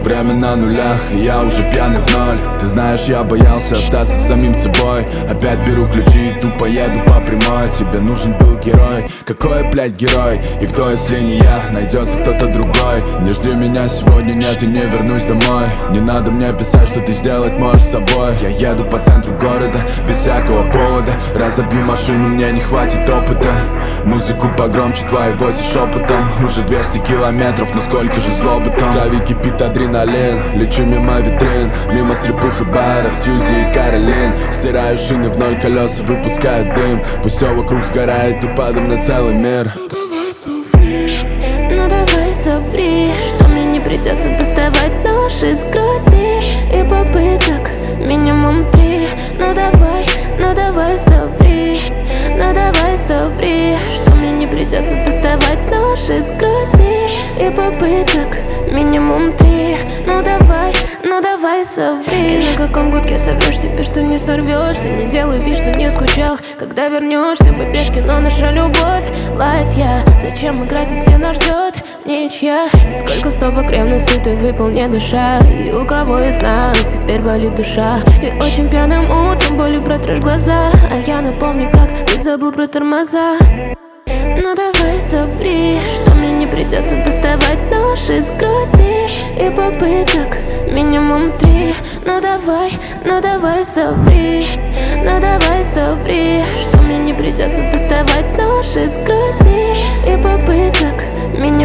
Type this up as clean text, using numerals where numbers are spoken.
время на нулях, и я уже пьяный в ноль. Ты знаешь, я боялся остаться самим собой. Опять беру ключи и тупо еду по прямой. Тебе нужен был герой. Какой, блядь, герой? И кто, если не я? Найдется кто-то другой. Не жди меня сегодня, нет, и не вернусь домой. Не надо мне писать, что ты сделать можешь с собой. Я еду по центру города, без всякого повода. Разобью машину, мне не хватит опыта. Музыку погромче, твои войсы шепотом. Уже 200 километров, но сколько же злобы там. В крови кипит адреналин, лечу мимо витрин, мимо стрипух и баров, Сьюзи и Каролин. Стираю шины в ноль, колеса выпускают дым. Пусть все вокруг сгорает упадом на целый мир. Ну давай соври, что мне не придется доставать нож из груди. И попыток минимум 3. Ну давай соври. Ну давай соври, что мне не придется доставать нож из груди. И попыток минимум 3. Ну давай соври. И на каком гудке соврешь себе, что не сорвешься? Не делай вид, что не скучал. Когда вернешься, мы пешки, но наша любовь ладья. Зачем играть, если нас ждет ничья? И сколько стопок ревности ты выпил, не дыша. И у кого из нас теперь болит душа? И очень пьяным утром болью протрешь глаза. А я напомню, как ты забыл про тормоза. Ну давай соври, что мне не придется доставать нож из груди. И попыток минимум 3. Ну давай соври. Ну давай соври, что мне не придется доставать нож из груди. И попыток минимум